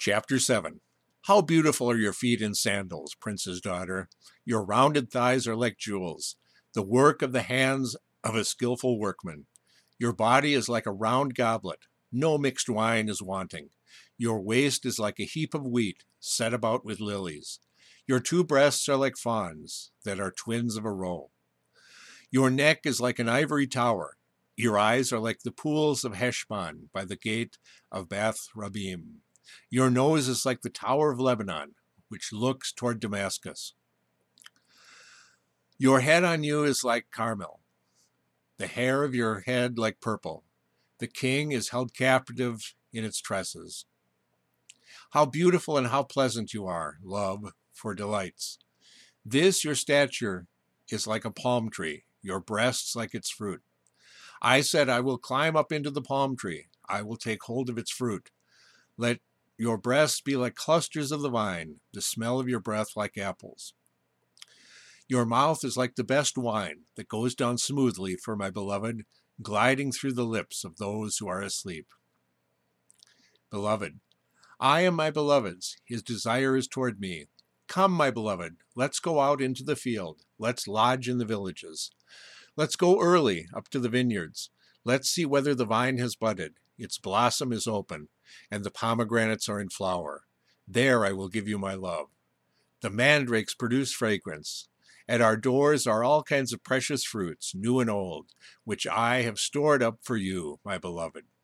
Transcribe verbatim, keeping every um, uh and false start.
Chapter seven. How beautiful are your feet in sandals, prince's daughter. Your rounded thighs are like jewels, the work of the hands of a skillful workman. Your body is like a round goblet. No mixed wine is wanting. Your waist is like a heap of wheat set about with lilies. Your two breasts are like fawns that are twins of a roe. Your neck is like an ivory tower. Your eyes are like the pools of Heshbon by the gate of Bath Rabbim. Your nose is like the tower of Lebanon, which looks toward Damascus. Your head on you is like Carmel, the hair of your head like purple. The king is held captive in its tresses. How beautiful and how pleasant you are, love, for delights. This your stature is like a palm tree, your breasts like its fruit. I said, I will climb up into the palm tree. I will take hold of its fruit. Let your breasts be like clusters of the vine, the smell of your breath like apples. Your mouth is like the best wine that goes down smoothly for my beloved, gliding through the lips of those who are asleep. Beloved, I am my beloved's. His desire is toward me. Come, my beloved, let's go out into the field. Let's lodge in the villages. Let's go early up to the vineyards. Let's see whether the vine has budded, its blossom is open, and the pomegranates are in flower. There I will give you my love. The mandrakes produce fragrance. At our doors are all kinds of precious fruits, new and old, which I have stored up for you, my beloved.